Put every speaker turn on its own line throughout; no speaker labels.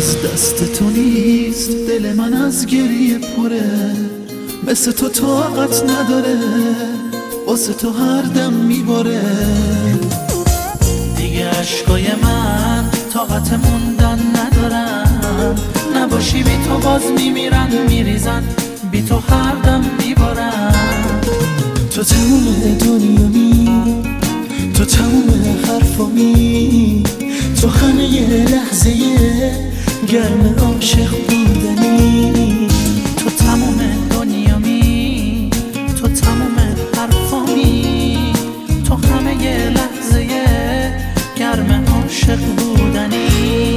دست تو نیست دل من از گریه پره، مثل تو طاقت نداره واسه تو هر دم میباره. دیگه عشقای من طاقت موندن ندارن، نباشی بی تو باز میمیرن میریزن، بی تو هر دم میبارن.
تو تموم دنیامی، تو تموم حرفامی، تو همه لحظه گرم عاشق بودنی.
تو تموم دنیامی، تو تموم حرفامی، تو همه لحظه گرم عاشق بودنی.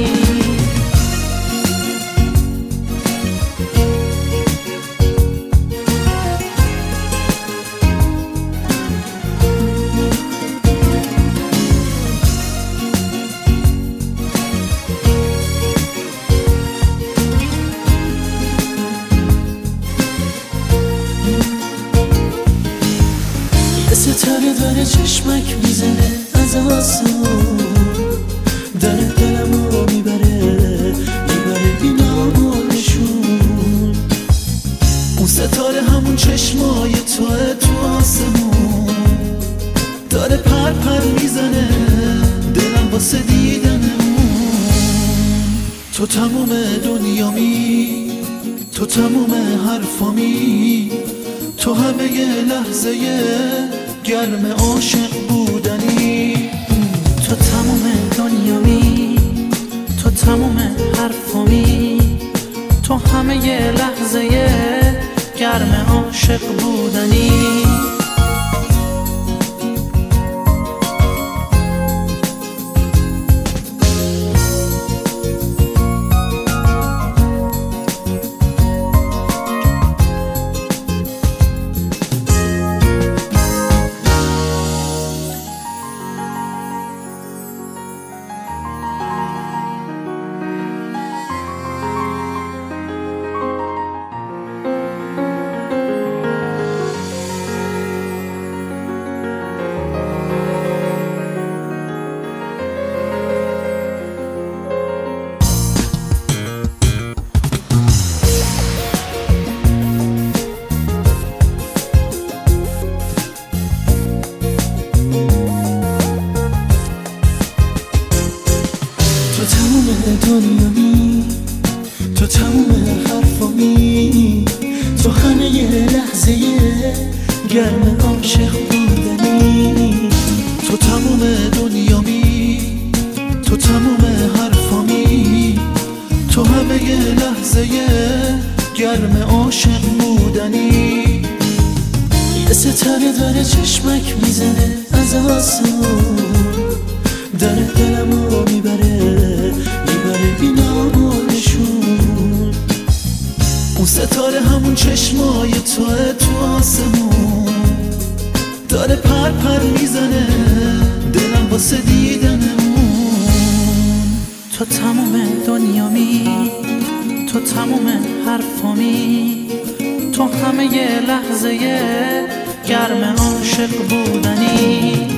ستاره داره چشمک میزنه از آسمون، داره دلمو میبره بینامونشون.
اون ستاره همون چشمای توه تو آسمون، داره پر پر میزنه دلم واسه دیدنمون. تو تموم دنیامی، تو تموم حرفامی، تو همه لحظه گرم عاشق بودنی.
تو تموم دنیامی،
تو تموم حرفامی، تو همه لحظه گرم عاشق بودنی.
تو تموم دنیامی، تو تموم حرفامی، تو همه لحظه گرم عاشق بودنی.
تو تموم دنیامی، تو تموم حرفامی، تو همه لحظه گرم عاشق بودنی.
یه ستاره داره چشمک میزنه از آسمون، داره دلمو میبره بینامونشون.
اون ستاره همون چشمای توه تو آسمون، داره پر پر میزنه دلم واسه دیدنمون. تو تموم دنیامی، تو تموم حرفامی، تو همه لحظه گرم عاشق بودنی.